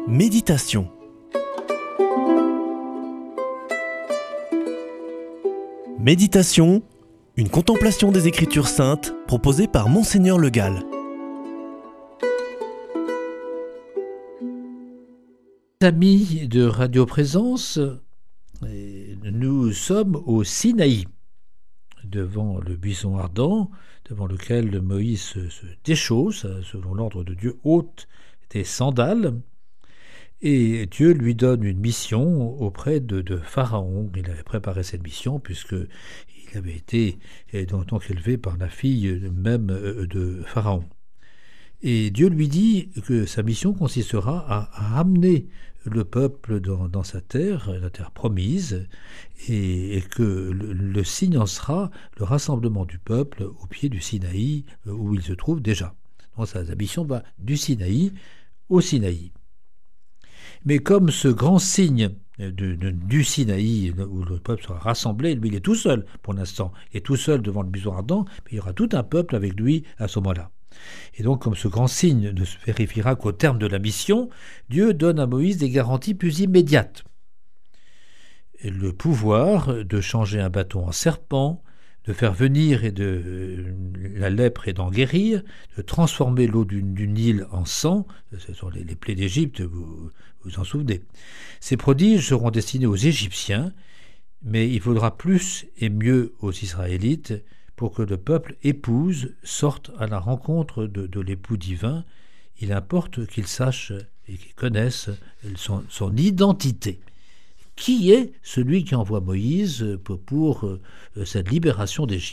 Méditation. Méditation, une contemplation des Écritures saintes proposée par Monseigneur Le Gall. Amis de Radio Présence, nous sommes au Sinaï, devant le buisson ardent, devant lequel Moïse se déchausse, selon l'ordre de Dieu, ôte des sandales, et Dieu lui donne une mission auprès de Pharaon. Il avait préparé cette mission puisqu'il avait été donc élevé par la fille même de Pharaon. Et Dieu lui dit que sa mission consistera à ramener le peuple dans sa terre, la terre promise, et que le signe en sera le rassemblement du peuple au pied du Sinaï, où il se trouve déjà. Donc sa mission va du Sinaï au Sinaï. Mais comme ce grand signe du Sinaï, où le peuple sera rassemblé, lui il est tout seul pour l'instant, il est tout seul devant le buisson ardent, mais il y aura tout un peuple avec lui à ce moment-là. Et donc, comme ce grand signe ne se vérifiera qu'au terme de la mission, Dieu donne à Moïse des garanties plus immédiates. Le pouvoir de changer un bâton en serpent, de faire venir la lèpre et d'en guérir, de transformer l'eau du Nil en sang, ce sont les plaies d'Égypte, vous vous en souvenez. Ces prodiges seront destinés aux Égyptiens, mais il faudra plus et mieux aux Israélites pour que le peuple sorte à la rencontre de l'époux divin. Il importe qu'il sache et qu'il connaisse son identité. Qui est celui qui envoie Moïse pour cette libération d'Égypte ?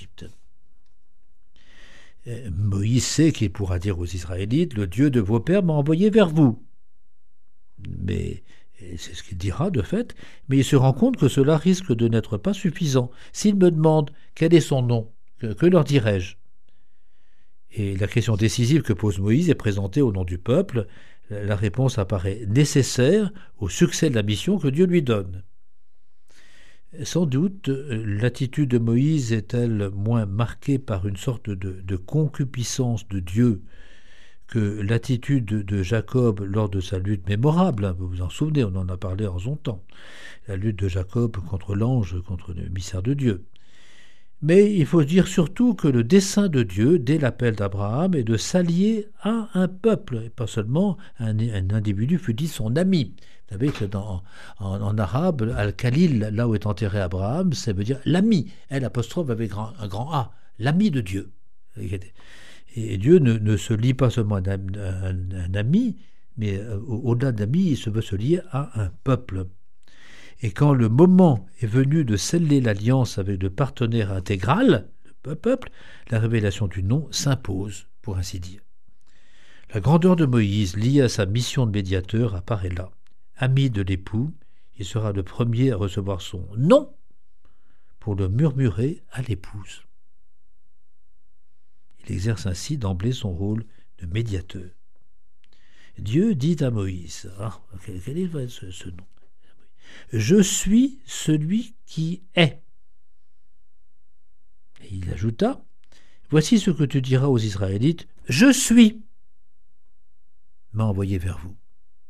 Moïse sait qu'il pourra dire aux Israélites « Le Dieu de vos pères m'a envoyé vers vous ». Mais c'est ce qu'il dira de fait, mais il se rend compte que cela risque de n'être pas suffisant. S'il me demande quel est son nom, que leur dirai-je ? Et la question décisive que pose Moïse est présentée au nom du peuple. La réponse apparaît nécessaire au succès de la mission que Dieu lui donne. Sans doute, l'attitude de Moïse est-elle moins marquée par une sorte de concupiscence de Dieu que l'attitude de Jacob lors de sa lutte mémorable. Vous vous en souvenez, on en a parlé en son temps. La lutte de Jacob contre l'ange, contre le émissaire de Dieu. Mais il faut dire surtout que le dessein de Dieu, dès l'appel d'Abraham, est de s'allier à un peuple, et pas seulement un individu fut dit son ami. Vous savez que en arabe, Al-Khalil, là où est enterré Abraham, ça veut dire l'ami, l'apostrophe avec un grand A, l'ami de Dieu. Et Dieu ne se lie pas seulement à un ami, mais au-delà d'ami, il se veut se lier à un peuple. Et quand le moment est venu de sceller l'alliance avec le partenaire intégral, le peuple, la révélation du nom s'impose, pour ainsi dire. La grandeur de Moïse, liée à sa mission de médiateur, apparaît là. Ami de l'époux, il sera le premier à recevoir son nom pour le murmurer à l'épouse. Il exerce ainsi d'emblée son rôle de médiateur. Dieu dit à Moïse, quel est ce nom ? Je suis celui qui est. Et il ajouta, voici ce que tu diras aux Israélites, je suis, m'a envoyé vers vous.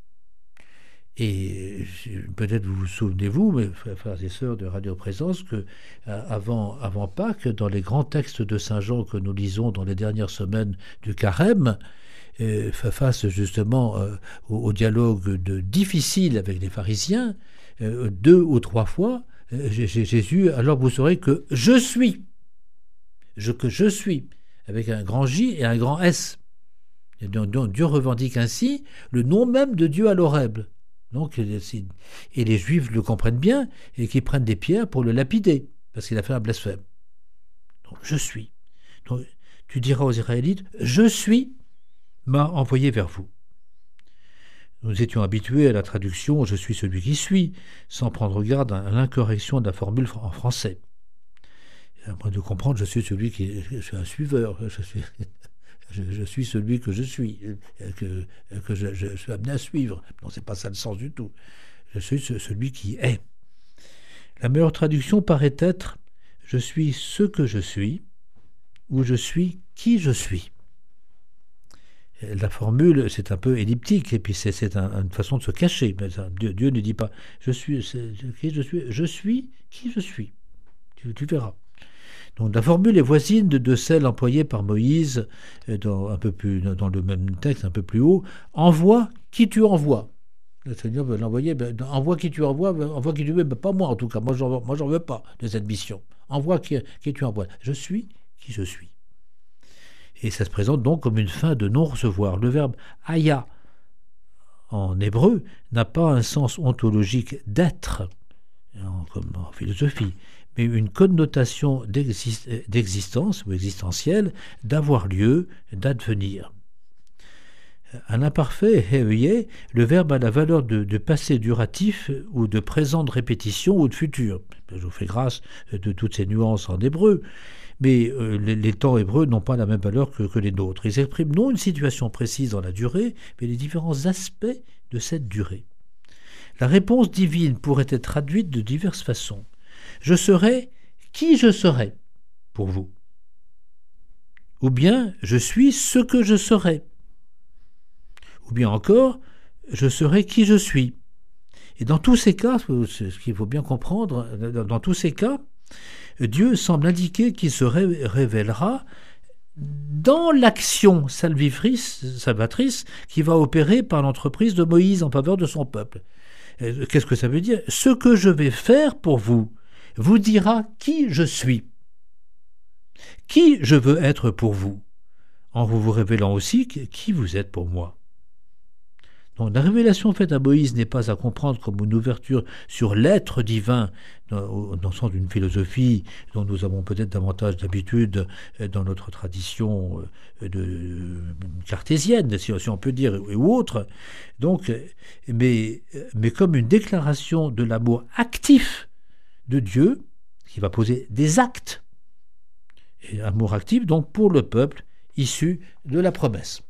Et peut-être vous vous souvenez-vous, mes frères et sœurs de Radio Présence, que avant Pâques, dans les grands textes de Saint Jean que nous lisons dans les dernières semaines du Carême, face justement au dialogue difficile avec les pharisiens, 2 ou 3 fois, Jésus, alors vous saurez que je suis, que je suis, avec un grand J et un grand S. Et donc Dieu revendique ainsi le nom même de Dieu à l'horrible. Donc, et les Juifs le comprennent bien et qui prennent des pierres pour le lapider, parce qu'il a fait un blasphème. Donc, je suis. Donc, tu diras aux Israélites, je suis, m'a envoyé vers vous. Nous étions habitués à la traduction « je suis celui qui suis », sans prendre garde à l'incorrection de la formule en français. À moins de comprendre « je suis celui je suis un suiveur », je suis celui que je suis, que je suis amené à suivre. Non, c'est pas ça le sens du tout. Je suis celui qui est. La meilleure traduction paraît être « je suis ce que je suis » ou « je suis qui je suis ». La formule, c'est un peu elliptique, et puis c'est une façon de se cacher. Mais Dieu ne dit pas « je suis qui je suis qui je suis ». Tu verras. Donc la formule est voisine de celle employée par Moïse dans le même texte, un peu plus haut. « Envoie qui tu envoies ». Le Seigneur veut l'envoyer. Envoie qui tu envoies, envoie qui tu veux, pas moi en tout cas. Moi, j'en veux pas de cette mission. Envoie qui tu envoies. Je suis qui je suis. Et ça se présente donc comme une fin de non-recevoir. Le verbe aya en hébreu n'a pas un sens ontologique d'être, comme en philosophie, mais une connotation d'existence ou existentielle, d'avoir lieu, d'advenir. À l'imparfait, heye, le verbe a la valeur de passé duratif ou de présent de répétition ou de futur. Je vous fais grâce de toutes ces nuances en hébreu, mais les temps hébreux n'ont pas la même valeur que les nôtres. Ils expriment non une situation précise dans la durée, mais les différents aspects de cette durée. La réponse divine pourrait être traduite de diverses façons. Je serai qui je serai pour vous. Ou bien je suis ce que je serai. Ou bien encore, je serai qui je suis. Et dans tous ces cas, ce qu'il faut bien comprendre, dans tous ces cas, Dieu semble indiquer qu'il se révélera dans l'action salvatrice qui va opérer par l'entreprise de Moïse en faveur de son peuple. Qu'est-ce que ça veut dire ? Ce que je vais faire pour vous vous dira qui je suis, qui je veux être pour vous, en vous révélant aussi qui vous êtes pour moi. Donc, la révélation faite à Moïse n'est pas à comprendre comme une ouverture sur l'être divin dans le sens d'une philosophie dont nous avons peut-être davantage d'habitude dans notre tradition cartésienne, si on peut dire, ou autre. Donc, mais comme une déclaration de l'amour actif de Dieu qui va poser des actes. Et amour actif donc pour le peuple issu de la promesse.